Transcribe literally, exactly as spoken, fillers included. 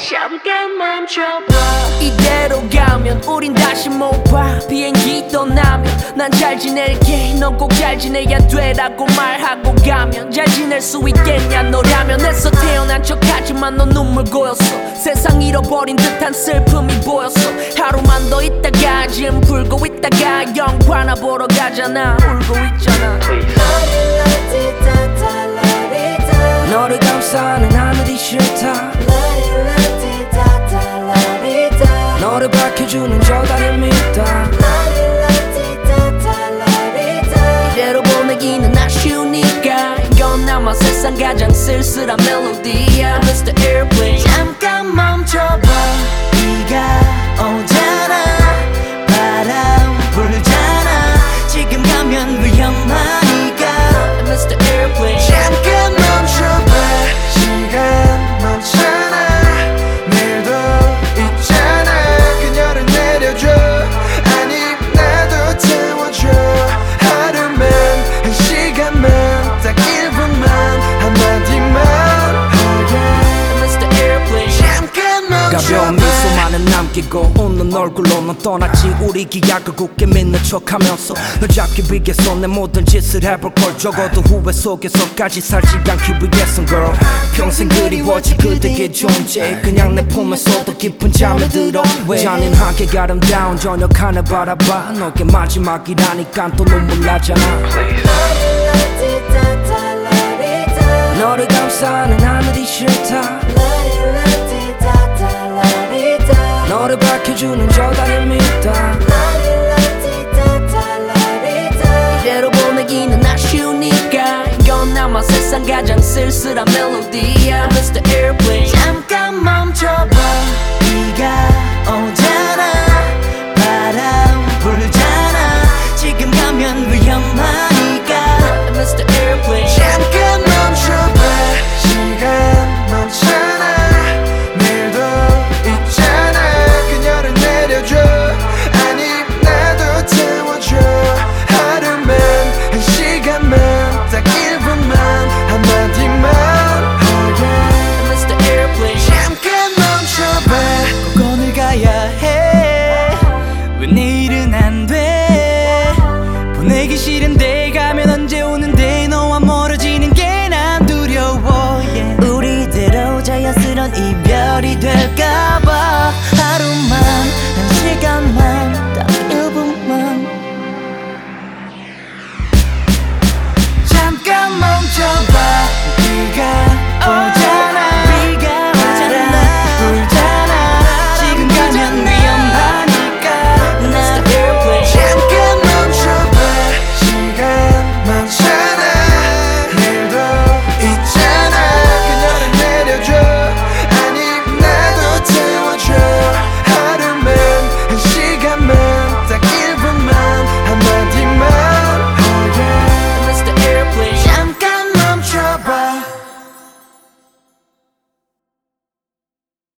잠깐 멈춰봐. 이대로 가면 우린 다시 못 봐. 비행기 떠나면 난 잘 지낼게, 넌 꼭 잘 지내야 돼라고 말하고 가면 잘 지낼 수 있겠냐 너라면. 애써 태어난 척하지만 넌 눈물 고였어. 세상 잃어버린 듯한 슬픔이 보였어. 하루만 더 있다가 지금 불고 있다가 영화나 보러 가잖아. 울고 있잖아. 너를 감싸는 하늘이 싫다. 너를 밝혀주는 저 달을 믿다. 이대로 보내기는 아쉬우니까 이건 아마 세상 가장 쓸쓸한 멜로디야. 미스터 Airplane 잠깐 멈춰봐. 비가 오잖아. 바람 불잖아. 지금 가면 위험하니까 미스터 Airplane 잠깐 멈춰봐. 시간 멈춰나. 내일도 있잖아. 그녀를 내려줘. 아니 나도 태워줘. 하루만 한 시간만 딱 일 분만 한마디만 하게. 미스터 Airplane 잠깐 가벼운 멈춰봐. 미소만은 남기고 웃는 얼굴로 넌 떠났지. 우리 기약을 굳게 믿는 척하면서 널 잡기 위해서 내 모든 짓을 해볼 걸. 적어도 후회 속에서까지 살지 않기 위해선 girl. 평생 그리워질 그대의 존재. 그냥 내 품에서도 깊은 잠에 들어. 잔인하게 아름다운 저녁 하늘 바라봐. 너게 마지막이라니까 또 눈물 나잖아. 너를 감싸는 하늘이 싫다. 너를 밝혀주는 저 달을 믿다. 이대로 보내기는 아쉬우니까 이건 아마 세상 가장 쓸쓸한 멜로디야. 미스터 Airplane 잠깐 멈춰봐.